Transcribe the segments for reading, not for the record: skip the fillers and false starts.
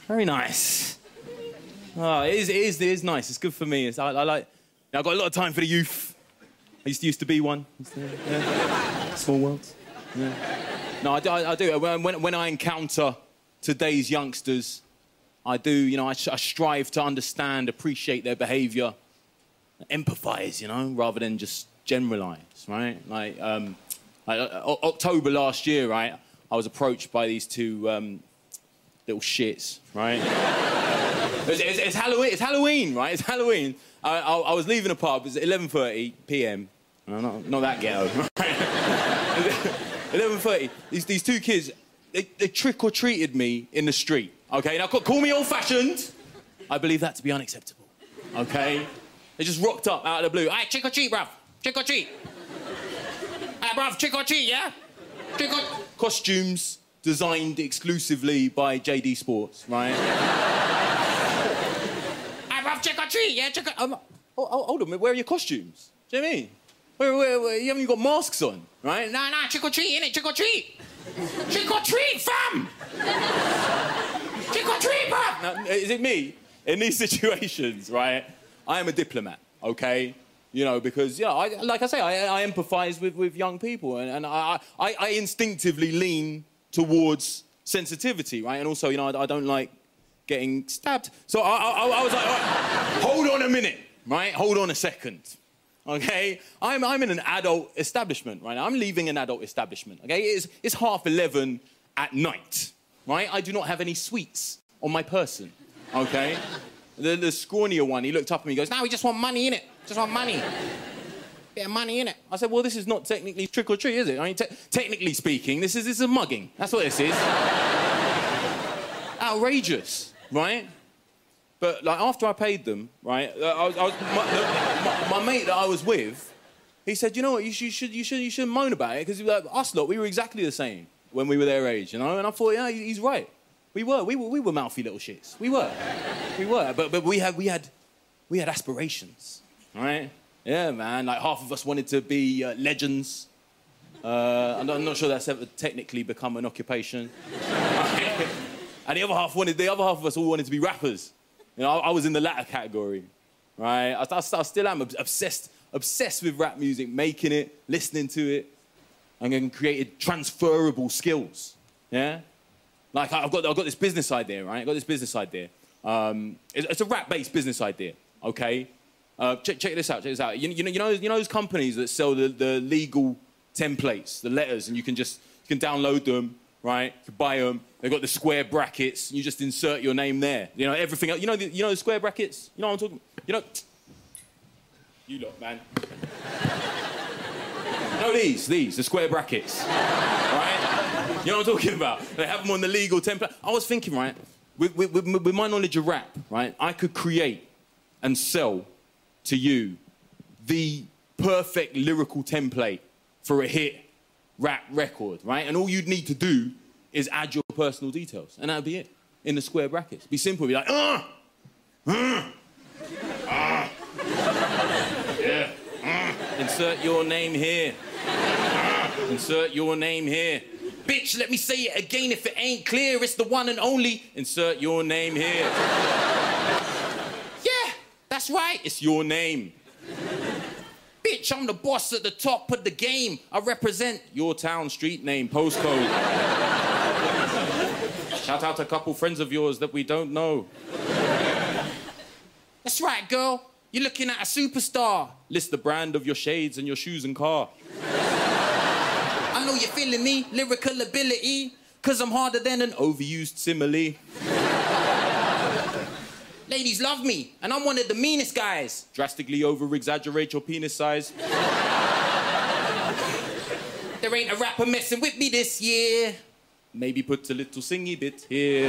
Very nice. Oh, it is nice. It's good for me. I like... I've got a lot of time for the youth. I used to be one. Yeah. Small world. Yeah. No, I do. When I encounter today's youngsters, I do, you know, I strive to understand, appreciate their behaviour, empathise, you know, rather than just generalise, right? Like, October last year, right, I was approached by these two little shits, right? It's Halloween. It's Halloween, right? It's Halloween. I was leaving a pub. It was 11:30 p.m. Not that ghetto. 11:30. These two kids, they trick-or-treated me in the street, OK? Now, call me old-fashioned. I believe that to be unacceptable, OK? They just rocked up out of the blue. Hey, trick-or-treat, bruv. Trick-or-treat. Hey, bruv, trick-or-treat, yeah? Costumes designed exclusively by JD Sports, right? Hey, bruv, trick-or-treat, yeah? Hold on, where are your costumes? Do you know what I mean? Where, you haven't got masks on, right? Nah, trick-or-treat, innit? Trick-or-treat. Trick-or-treat, fam! Trick-or-treat, bruv! Now, is it me? In these situations, right, I am a diplomat, OK? You know, because, yeah, like I say, I empathise with young people and I instinctively lean towards sensitivity, right? And also, you know, I don't like getting stabbed. So I was like, right, hold on a minute, right? Hold on a second, OK? I'm in an adult establishment right now. I'm leaving an adult establishment, OK? It's 11:30 at night, right? I do not have any sweets on my person, OK? The scrawnier one, he looked up at me and goes, no, we just want money, innit? Just want money. Bit of money, innit? I said, well, this is not technically trick-or-treat, is it? I mean, technically speaking, this is a mugging. That's what this is. Outrageous, right? But, like, after I paid them, right, my mate that I was with, he said, you know what, you shouldn't moan about it, because us lot, we were exactly the same when we were their age, you know? And I thought, yeah, he's right. We were mouthy little shits. We were. But we had aspirations, right? Yeah, man. Like half of us wanted to be legends. I'm not sure that's ever technically become an occupation. And the other half of us all wanted to be rappers. You know, I was in the latter category, right? I still am obsessed with rap music, making it, listening to it, and then created transferable skills. Yeah. Like, I've got this business idea, right? It's a rap-based business idea, OK? Check this out. You know those companies that sell the legal templates, the letters, and you can download them, right? You can buy them. They've got the square brackets. You just insert your name there. You know, everything else. You know the square brackets? You know what I'm talking about? You know... You lot, man. No, the square brackets, right? You know what I'm talking about? They have them on the legal template. I was thinking, right, with my knowledge of rap, right, I could create and sell to you the perfect lyrical template for a hit rap record, right? And all you'd need to do is add your personal details, and that'd be it, in the square brackets. Be simple, be like, yeah, insert your name here. Insert your name here. Bitch, let me say it again if it ain't clear. It's the one and only. Insert your name here. Yeah, that's right. It's your name. Bitch, I'm the boss at the top of the game. I represent your town, street name, postcode. Shout out a couple friends of yours that we don't know. That's right, girl. You're looking at a superstar. List the brand of your shades and your shoes and car. I know you're feeling me, lyrical ability, cause I'm harder than an overused simile. Ladies love me, and I'm one of the meanest guys. Drastically over-exaggerate your penis size. There ain't a rapper messing with me this year. Maybe put a little singy bit here.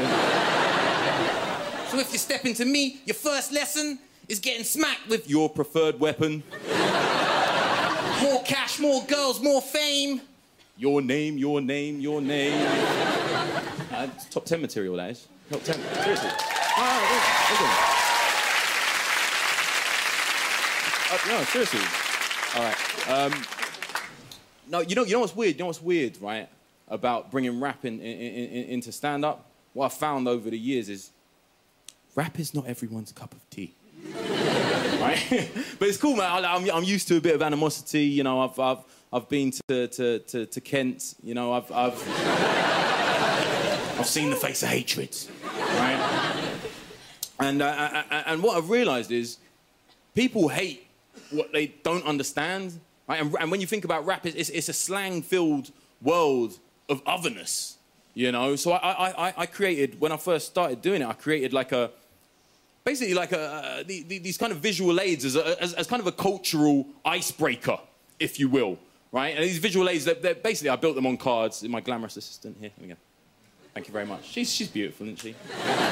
So if you step into me, your first lesson is getting smacked with your preferred weapon. More cash, more girls, more fame. Your name, your name, your name. It's top 10 material, that is. Top 10, seriously. No, seriously. All right. No, you know what's weird? You know what's weird, right, about bringing rap into stand-up? What I've found over the years is rap is not everyone's cup of tea. Right? But it's cool, man. I'm used to a bit of animosity. You know, I've been to Kent. You know, I've seen the face of hatred. Right? And what I've realised is people hate what they don't understand. Right? And when you think about rap, it's a slang-filled world of otherness. You know, so I created, when I first started doing it, I created basically these kind of visual aids as kind of a cultural icebreaker, if you will, right? And these visual aids, they're basically, I built them on cards. My glamorous assistant here, we go. Thank you very much. She's beautiful, isn't she?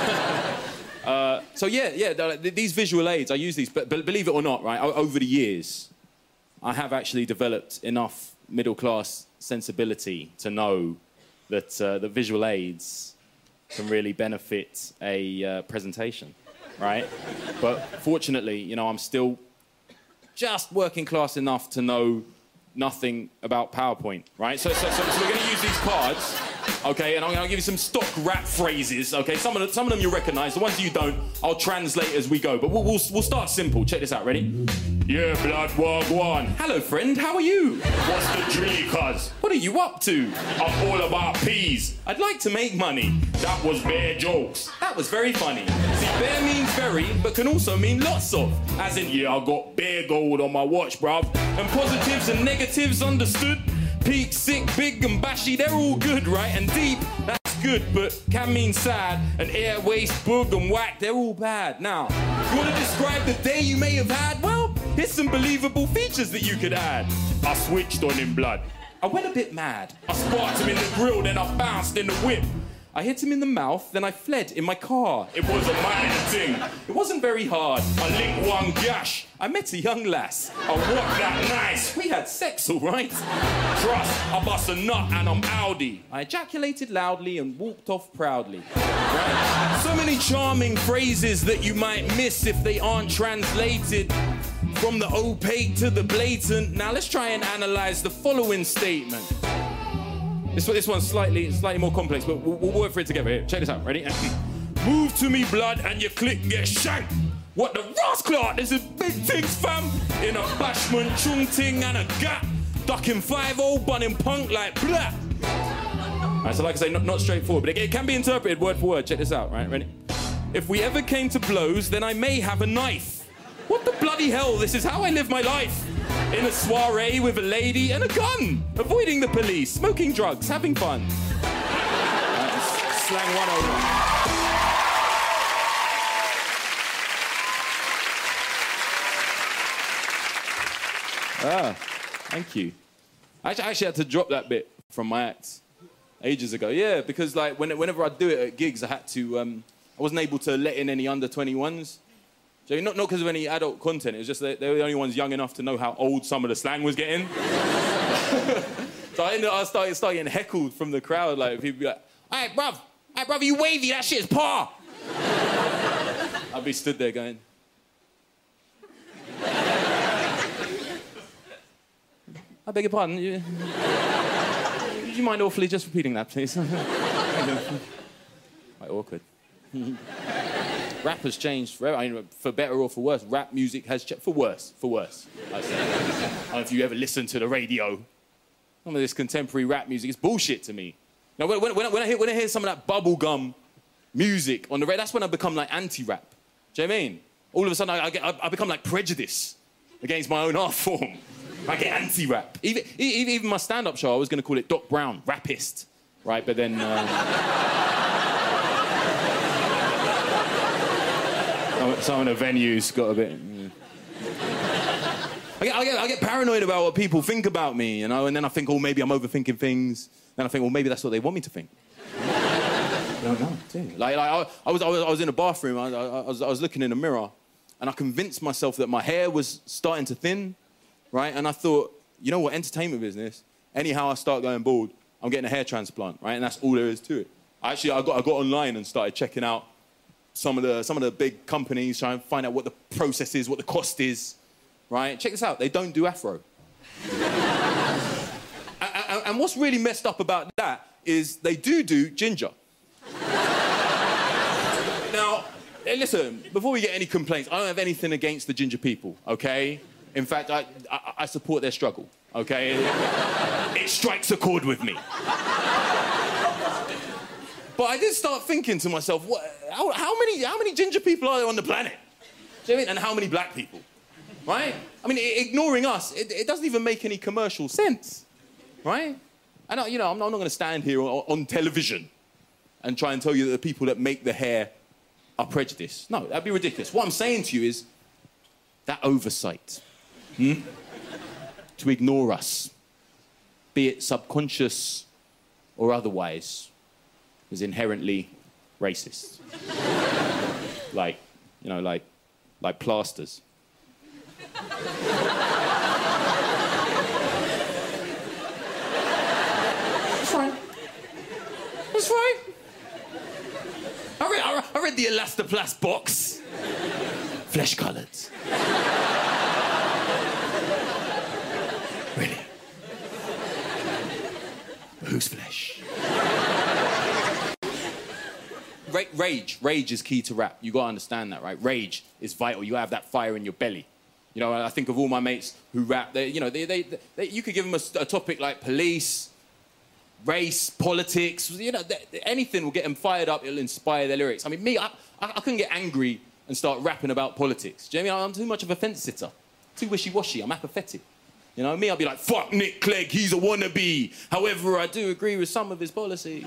So yeah, these visual aids, I use these, but believe it or not, right, over the years, I have actually developed enough middle-class sensibility to know that the visual aids can really benefit a presentation, right? But fortunately, you know, I'm still just working class enough to know nothing about PowerPoint, right? So we're going to use these cards, okay, and I'm going to give you some stock rap phrases, okay? Some of them you'll recognise, the ones you don't, I'll translate as we go. But we'll start simple. Check this out, ready? Yeah, blood, wagwan. Hello, friend, how are you? What's the drill, cuz? What are you up to? I'm all about peas. I'd like to make money. That was bare jokes. That was very funny. See, bare means very, but can also mean lots of. As in, yeah, I got bare gold on my watch, bruv. And positives and negatives understood. Peak, sick, big and bashy, they're all good, right? And deep, that's good, but can mean sad. And air, waste, boog and whack, they're all bad. Now, you want to describe the day you may have had? Well, here's some believable features that you could add. I switched on him, blood. I went a bit mad. I sparked him in the grill, then I bounced in the whip. I hit him in the mouth, then I fled in my car. It was a minor thing. It wasn't very hard. I linked one gash. I met a young lass. I walked that nice. We had sex, all right? Trust, I bust a nut and I'm Audi. I ejaculated loudly and walked off proudly. Right? So many charming phrases that you might miss if they aren't translated. From the opaque to the blatant. Now let's try and analyze the following statement. This one's slightly more complex, but we'll work for it together. Here, check this out. Ready? Move to me, blood, and your click gets shanked. What the rascal? This is big things, fam. In a bashment, chung ting, and a gap. Ducking 5-0, bunning punk like blah. Right, so like I say, not straightforward, but it can be interpreted word for word. Check this out, right? Ready? If we ever came to blows, then I may have a knife. What the bloody hell? This is how I live my life. In a soiree with a lady and a gun. Avoiding the police, smoking drugs, having fun. Slang 101. Thank you. I actually had to drop that bit from my act ages ago. Yeah, because like whenever I do it at gigs, I had to. I wasn't able to let in any under 21s. So not because of any adult content, it was just that they were the only ones young enough to know how old some of the slang was getting. So I started getting heckled from the crowd, like people be like, hey bruv, you wavy, that shit's paw. I'd be stood there going, I beg your pardon, would you mind awfully just repeating that, please? Quite awkward. Rap has changed forever. I mean, for better or for worse. Rap music has changed. For worse. I say. I don't know if you ever listen to the radio. Some of this contemporary rap music is bullshit to me. Now, when I hear some of that bubblegum music on the radio, that's when I become like anti-rap. Do you know what I mean? All of a sudden, I become like prejudice against my own art form. I get anti-rap. Even my stand-up show, I was going to call it Doc Brown, Rappist. Right, but then... Some of the venues got a bit... I get paranoid about what people think about me, you know, and then I think, oh, maybe I'm overthinking things. Then I think, well, maybe that's what they want me to think. I don't know, too. Like I was in a bathroom, I was looking in a mirror, and I convinced myself that my hair was starting to thin, right? And I thought, you know what, entertainment business, anyhow I start going bald, I'm getting a hair transplant, right? And that's all there is to it. I got online and started checking out some of the big companies, trying to find out what the process is, what the cost is, right? Check this out, they don't do afro. And what's really messed up about that is they do ginger. Now, listen, before we get any complaints, I don't have anything against the ginger people, okay? In fact, I support their struggle, okay? It strikes a chord with me. But I did start thinking to myself, how many ginger people are there on the planet? Do you know what I mean? And how many black people, right? I mean, ignoring us, it doesn't even make any commercial sense, right? And, I'm not going to stand here on television and try and tell you that the people that make the hair are prejudiced. No, that'd be ridiculous. What I'm saying to you is that oversight, to ignore us, be it subconscious or otherwise, is inherently racist. like plasters. That's right. That's right. I read the Elastoplast box. Flesh-coloured. Really? But whose flesh? Rage is key to rap. You gotta understand that, right? Rage is vital. You have that fire in your belly. You know, I think of all my mates who rap. You could give them a topic like police, race, politics. You know, anything will get them fired up. It'll inspire their lyrics. I mean, me, I couldn't get angry and start rapping about politics. Do you know what I mean? I'm too much of a fence sitter, too wishy-washy. I'm apathetic. You know, me, I'll be like, fuck Nick Clegg, he's a wannabe. However, I do agree with some of his policies.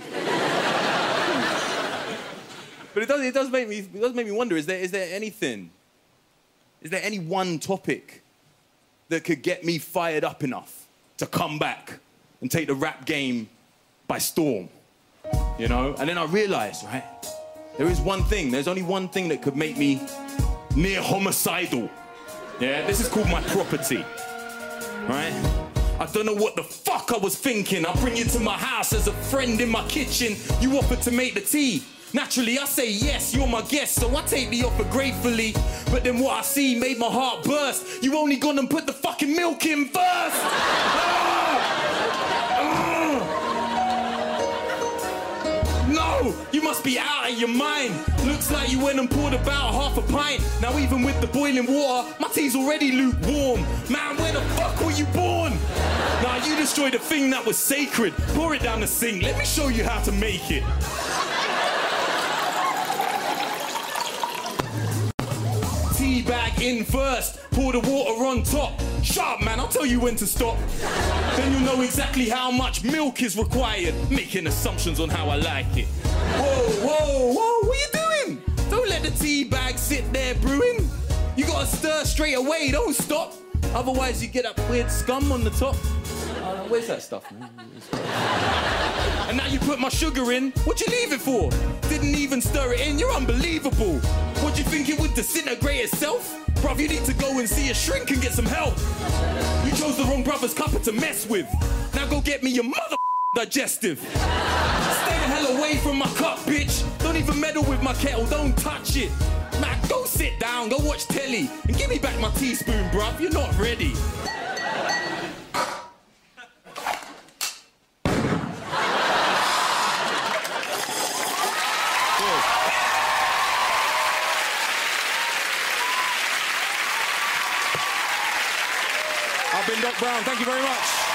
But it does make me wonder, is there anything, is there any one topic that could get me fired up enough to come back and take the rap game by storm? You know? And then I realised, right, there's only one thing that could make me near homicidal. Yeah, this is called my property, right? I don't know what the fuck I was thinking. I bring you to my house as a friend in my kitchen. You offered to make the tea. Naturally, I say yes, you're my guest, so I take the offer gratefully. But then what I see made my heart burst. You only gone and put the fucking milk in first. No, you must be out of your mind. Looks like you went and poured about half a pint. Now even with the boiling water, my tea's already lukewarm. Man, where the fuck were you born? Nah, you destroyed a thing that was sacred. Pour it down the sink, let me show you how to make it. Tea bag in first, pour the water on top. Sharp, man, I'll tell you when to stop. Then you'll know exactly how much milk is required, making assumptions on how I like it. Whoa, what are you doing? Don't let the tea bag sit there brewing. You gotta stir straight away, don't stop. Otherwise you get that weird scum on the top. Where's that stuff, man? And now you put my sugar in, what'd you leave it for? Didn't even stir it in, you're unbelievable. What'd you think it would disintegrate itself? Bruv, you need to go and see a shrink and get some help. You chose the wrong brother's cuppa to mess with. Now go get me your mother digestive. Stay the hell away from my cup, bitch. Don't even meddle with my kettle, don't touch it. Man, go sit down, go watch telly, and give me back my teaspoon, bruv, you're not ready. I've been Doc Brown. Thank you very much.